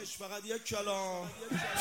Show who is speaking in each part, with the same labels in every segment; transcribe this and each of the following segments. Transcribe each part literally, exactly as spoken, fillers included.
Speaker 1: فقط یک کلام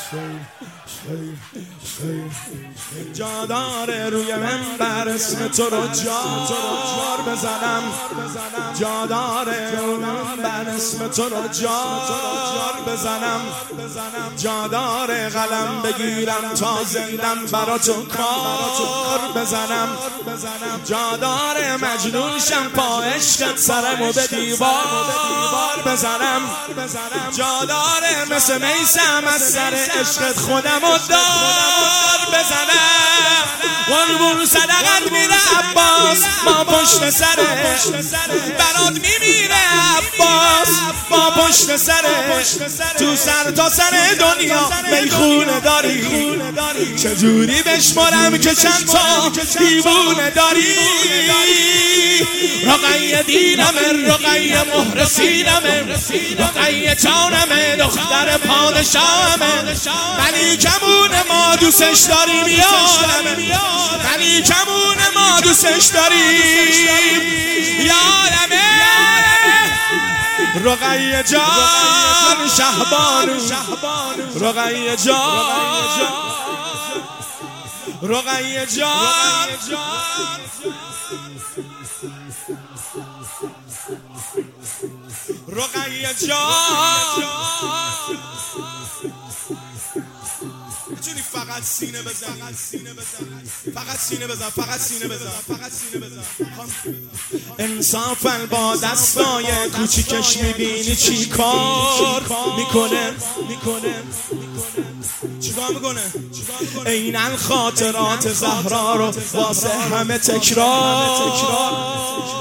Speaker 1: جا داره روی منبر اسم تو رو جار بزنم، جا داره روی منبر اسم تو رو جار بزنم، جا داره قلم بگیرم تا زندم برا تو کار بزنم، جا داره مجنون شم پا عشقت سرمو به دیوار بزنم، جا داره مثل میسم از سر عشقت خودمو دار بزنم. قربون صدقت میره عباس ما پشت سره، برات میمیره عباس ما پشت سره، تو سر تا سر دنیا میخونه داری، چجوری بشمارم که چند تا دیوونه داری. رقیه دینمه، رقیه مهر سینمه، رقیه جانمه، دختر پادشاهمه، ملیکمون ما دوستش داریم یارمه، ملیکمون ما دوستش داریم یارمه. رقیه جان شهبانو، رقیه جان، رقیه جان، رقیه جان، میتونی فقط سینه بزن، فقط سینه بزن، فقط سینه بزن، فقط سینه بزن. انصافاً با دستای کوچیکش میبینی چی کار میکنه، چیکار میکنه؟ عیناً خاطرات زهرا رو واسه همه تکرار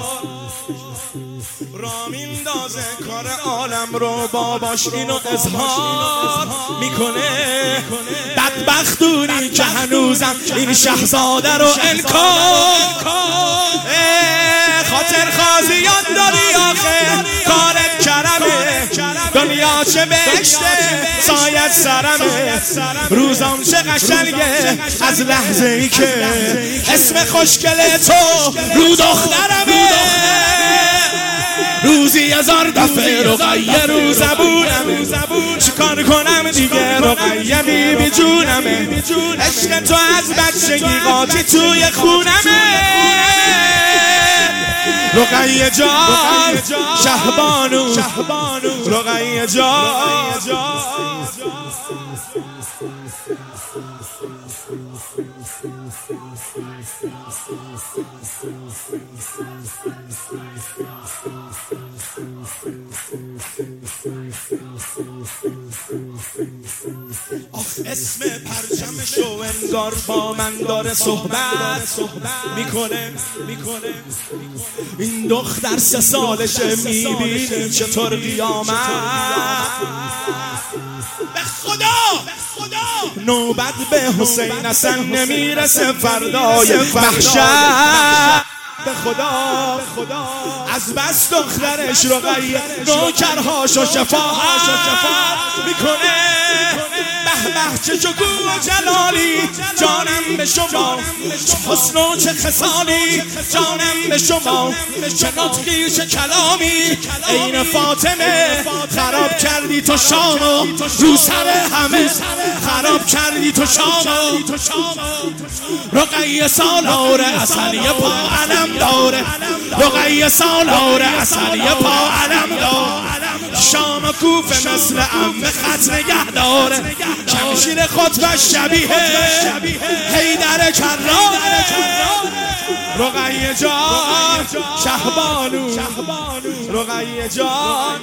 Speaker 1: را میندازه، کار عالم رو باباش اینو اظهار میکنه. بدبختونی که هنوزم این شهزاده رو انکار، خاطر خازیان داری آخه کارت کرمه، دنیا چه بهشته سایت سرمه، روزام چه قشنگه از لحظه ای که اسم خوشگل تو رو دخترمه، روزی هزار دفعه رقیه رو زبونم، چیکار کنم دیگه رقیه بی بی جونمه، عشق تو از بچگی قاطی توی خونمه. رقیه جان شهبانو، رقیه جان، اسم پرچمشو انگار با من داره صحبت میکنه. این دختر سه سالشه، میبینی چطور قیامت به خدا نوبت به حسین اصلا نمیرسه فردای محشر. به خدا از بس دخترش رقیه نوکرهاشو شفاعت میکنه. به به چه جگو و جلالی جانم به شما، چه حسن و چه خصالی جانم به شما، چه نطقی چه کلامی عین فاطمه، خراب کردی تو شامو رو سر همه، خراب کردی تو شامو. رقیه سالار عسلیه پا علم داره، رقیه سالار عسلیه پا علم داره، شام و کوفه مثل ام خط نگه داره، شمشیر خطبه شبیه حیدر کراره. رقیه جان شهبانو، رقیه جان.